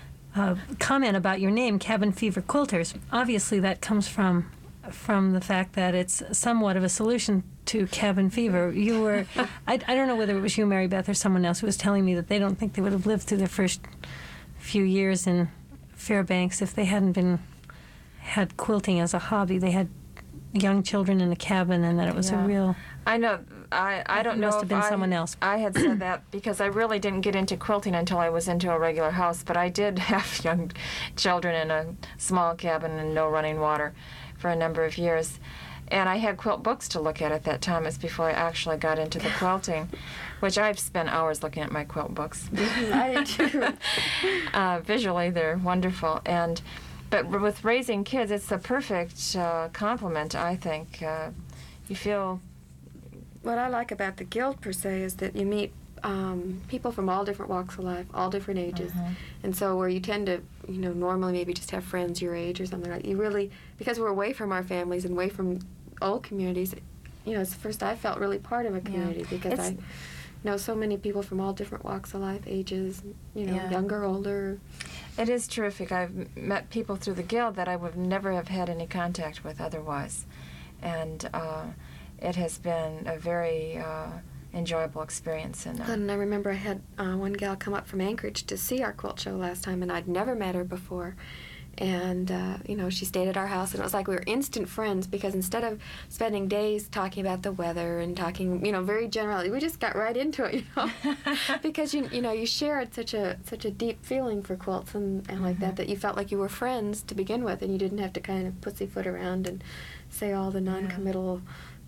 comment about your name, Cabin Fever Quilters. Obviously, that comes from the fact that it's somewhat of a solution to cabin fever. You were, I don't know whether it was you, Mary Beth, or someone else who was telling me that they don't think they would have lived through their first few years in Fairbanks if they hadn't had quilting as a hobby. They had young children in a cabin, and that it was a Yeah. real. I know. I don't It know must if have been someone else. I had said that because I really didn't get into quilting until I was into a regular house, but I did have young children in a small cabin and no running water for a number of years. And I had quilt books to look at that time. It's before I actually got into the quilting, which I've spent hours looking at my quilt books. I did too. Visually, they're wonderful. But with raising kids, it's the perfect complement, I think. You feel... What I like about the Guild, per se, is that you meet people from all different walks of life, all different ages. And so where you tend to, normally maybe just have friends your age or something like that, you really, because we're away from our families and away from old communities, it's the first I felt really part of a community because I know so many people from all different walks of life, ages, younger, older. It is terrific. I've met people through the Guild that I would never have had any contact with otherwise. And it has been a very enjoyable experience. And I remember I had one gal come up from Anchorage to see our quilt show last time, and I'd never met her before. And, she stayed at our house, and it was like we were instant friends because instead of spending days talking about the weather and talking, very generally, we just got right into it, because, you shared such a deep feeling for quilts and like that you felt like you were friends to begin with, and you didn't have to kind of pussyfoot around and say all the non-committal,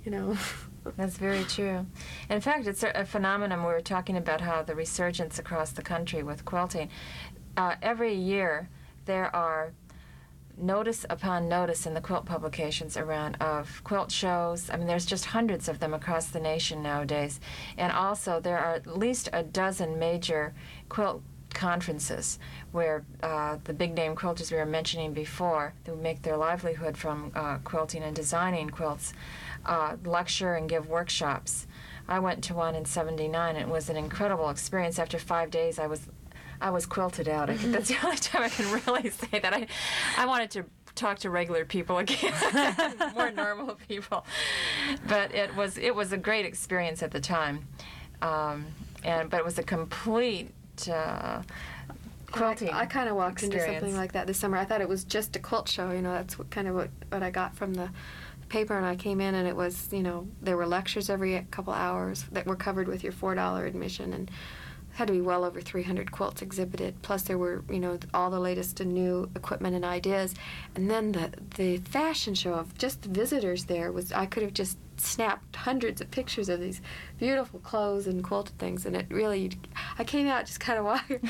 That's very true. In fact, it's a phenomenon. We were talking about how the resurgence across the country with quilting. Every year, there are notice upon notice in the quilt publications around of quilt shows. I mean, there's just hundreds of them across the nation nowadays. And also, there are at least a dozen major quilt conferences where the big name quilters we were mentioning before, who make their livelihood from quilting and designing quilts, lecture and give workshops. I went to one in '79. It was an incredible experience. After 5 days, I was quilted out. I think that's the only time I can really say that. I wanted to talk to regular people again, more normal people. But it was a great experience at the time, but it was a complete quilting. I kind of walked experience. into something like that this summer. I thought it was just a quilt show. That's what I got from the paper, and I came in and it was, there were lectures every couple hours that were covered with your $4 admission, and had to be well over 300 quilts exhibited. Plus there were, all the latest and new equipment and ideas. And then the fashion show of just the visitors there I could have just snapped hundreds of pictures of these beautiful clothes and quilted things, and I came out just kind of walking.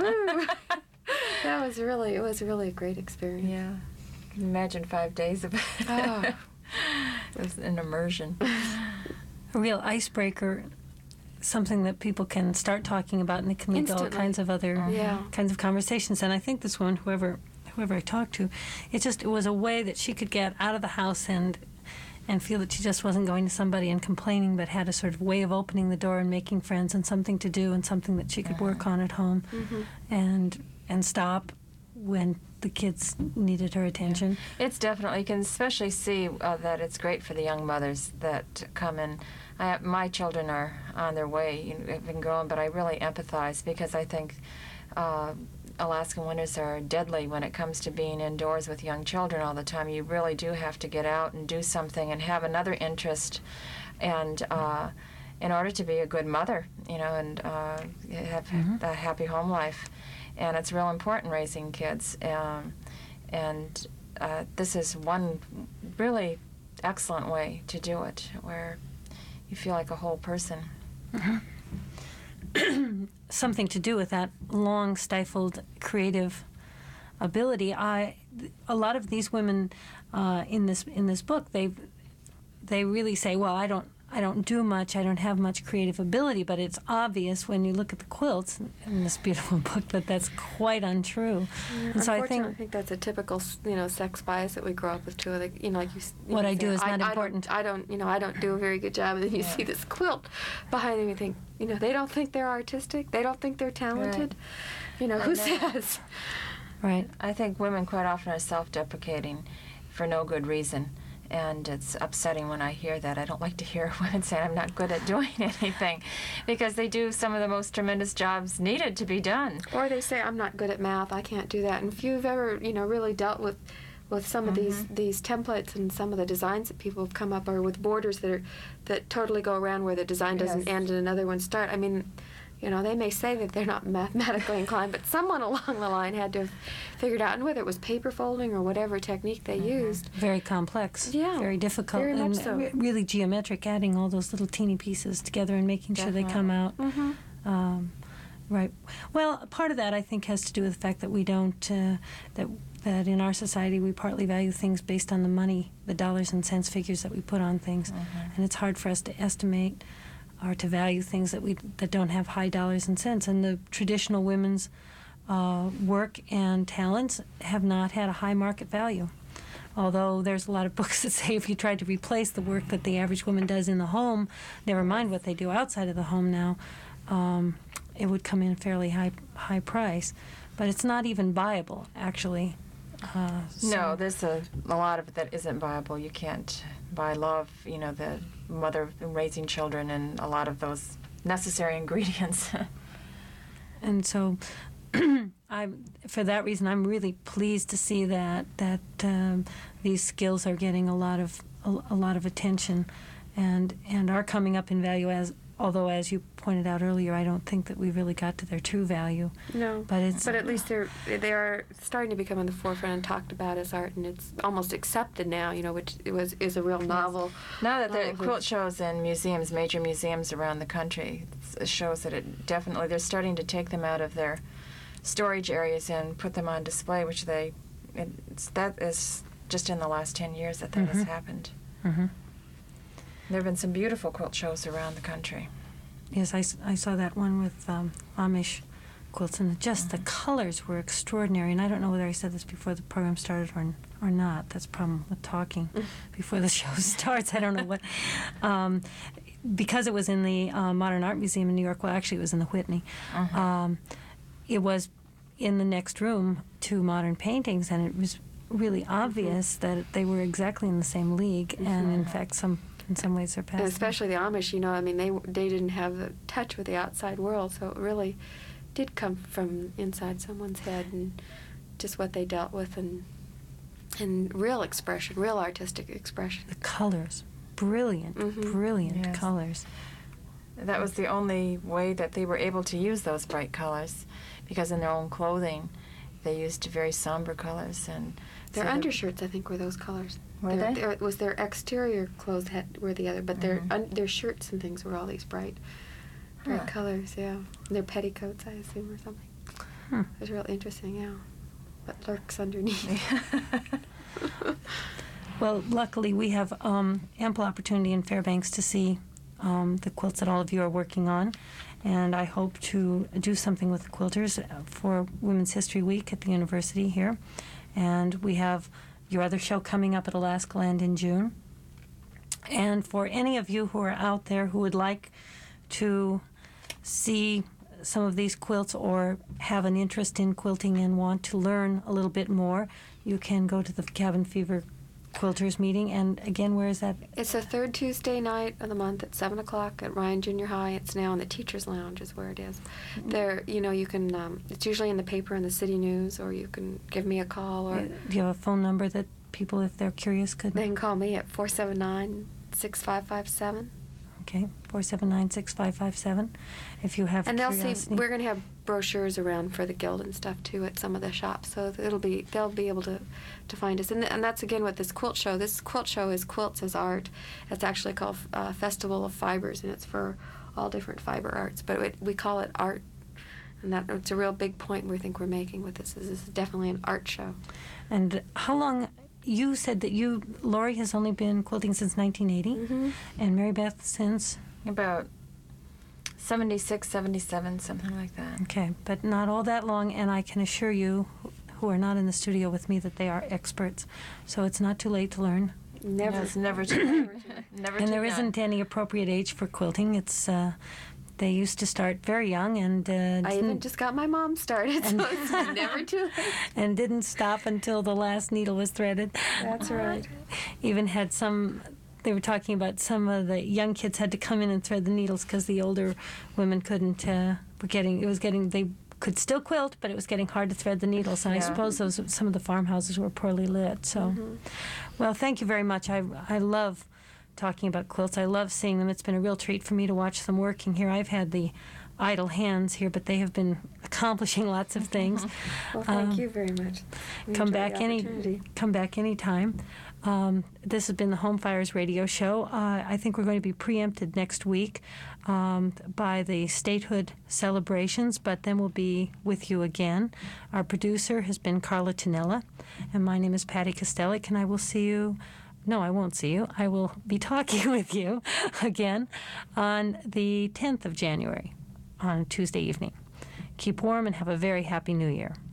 It was really a great experience. Yeah. Imagine 5 days of it. Oh. It was an immersion. A real icebreaker, something that people can start talking about, and it can lead to all kinds of other kinds of conversations. And I think this one, whoever I talked to, it was a way that she could get out of the house and feel that she just wasn't going to somebody and complaining, but had a sort of way of opening the door and making friends and something to do and something that she could work on at home, and stop when the kids needed her attention. It's definitely, you can especially see that it's great for the young mothers that come in. My children are on their way, have been growing, but I really empathize because I think Alaskan winters are deadly when it comes to being indoors with young children all the time. You really do have to get out and do something and have another interest, and in order to be a good mother, and have a happy home life. And it's real important raising kids. And this is one really excellent way to do it, where you feel like a whole person. Something to do with that long stifled creative ability. A lot of these women in this book, they really say, well, I don't do much, I don't have much creative ability, but it's obvious when you look at the quilts in this beautiful book that that's quite untrue. Yeah, and so I think that's a typical, sex bias that we grow up with too. Like, what I do is not important. I don't do a very good job, and then you see this quilt behind them, you think, they don't think they're artistic, they don't think they're talented. Right. Who says? Right. I think women quite often are self-deprecating for no good reason. And it's upsetting when I hear that. I don't like to hear women say I'm not good at doing anything, because they do some of the most tremendous jobs needed to be done. Or they say, I'm not good at math, I can't do that. And if you've ever, really dealt with some of these templates and some of the designs that people have come up, or with borders that totally go around where the design doesn't end and another one start. I mean, they may say that they're not mathematically inclined, but someone along the line had to have figured out, and whether it was paper folding or whatever technique they used. Very complex. Yeah. Very difficult. Very much and so. Really geometric, adding all those little teeny pieces together and making sure they come out. Right. Well, part of that, I think, has to do with the fact that we don't, that in our society we partly value things based on the money, the dollars and cents figures that we put on things. And it's hard for us to estimate or to value things that don't have high dollars and cents. And the traditional women's work and talents have not had a high market value. Although there's a lot of books that say if you tried to replace the work that the average woman does in the home, never mind what they do outside of the home now, it would come in fairly high price. But it's not even viable, actually. No, there's a lot of it that isn't viable. You can't buy love, the mother raising children, and a lot of those necessary ingredients. And so, for that reason, I'm really pleased to see that these skills are getting a lot of attention, and are coming up in value. Although, as you pointed out earlier, I don't think that we really got to their true value. No, but at least they are starting to become in the forefront and talked about as art, and it's almost accepted now. Which is a real novel. Now that there are quilt shows in museums, major museums around the country, it shows that they're starting to take them out of their storage areas and put them on display, which that is just in the last 10 years that has happened. There have been some beautiful quilt shows around the country. Yes, I saw that one with Amish quilts, and just the colors were extraordinary. And I don't know whether I said this before the program started or not. That's the problem with talking before the show starts. I don't know what. Because it was in the Modern Art Museum in New York, well, actually it was in the Whitney, it was in the next room to modern paintings, and it was really obvious that they were exactly in the same league, and in fact, in some ways surpassed And especially the Amish, I mean, they didn't have the touch with the outside world, so it really did come from inside someone's head, and just what they dealt with, and real expression, real artistic expression. The colors, brilliant Yes. colors. That was the only way that they were able to use those bright colors, because in their own clothing, they used very somber colors. And Their so that- undershirts, I think, were those colors. Were they? It was their exterior clothes were the other, but their shirts and things were all these bright Huh. colors. Yeah, and their petticoats, I assume, or something. It was real interesting. Yeah, what lurks underneath. Well, luckily we have ample opportunity in Fairbanks to see the quilts that all of you are working on, and I hope to do something with the quilters for Women's History Week at the university here. And we have your other show coming up at Alaska Land in June. And for any of you who are out there who would like to see some of these quilts or have an interest in quilting and want to learn a little bit more, you can go to the Cabin Fever Quilters meeting. And again, where is that? It's the third Tuesday night of the month at 7 o'clock at Ryan Junior High. It's now in the Teachers Lounge is where it is. There, you can, it's usually in the paper in the City News, or you can give me a call, or Do you have a phone number that people, if they're curious, could? they can call me at 479-6557. Okay, 479-6557. If you have And they'll curiosity. see, we're going to have brochures around for the guild and stuff too at some of the shops, so they'll be able to find us. And that's again what this quilt show. This quilt show is Quilts as Art. It's actually called Festival of Fibers, and it's for all different fiber arts. But we call it art, and it's a real big point we think we're making with this. This is definitely an art show. And how long? You said that Lori, has only been quilting since 1980, and Mary Beth since. About 76, 77, something like that. Okay, but not all that long, and I can assure you, who are not in the studio with me, that they are experts. So it's not too late to learn. Never. No, it's never too late. Never And too there young. isn't any appropriate age for quilting. It's they used to start very young, and I even just got my mom started, so it's never too late. and didn't stop until the last needle was threaded. That's right. Even had they were talking about some of the young kids had to come in and thread the needles because the older women couldn't, they could still quilt, but it was getting hard to thread the needles. And I Yeah. suppose some of the farmhouses were poorly lit. So, well, thank you very much. I love talking about quilts. I love seeing them. It's been a real treat for me to watch them working here. I've had the idle hands here, but they have been accomplishing lots of things. Well, thank you very much. We Come enjoyed back the opportunity. anytime. This has been the Home Fires Radio Show. I think we're going to be preempted next week by the statehood celebrations, but then we'll be with you again. Our producer has been Carla Tinella, and my name is Patty Kostelik, and I will see you. No, I won't see you. I will be talking with you again on the 10th of January on Tuesday evening. Keep warm and have a very happy New Year.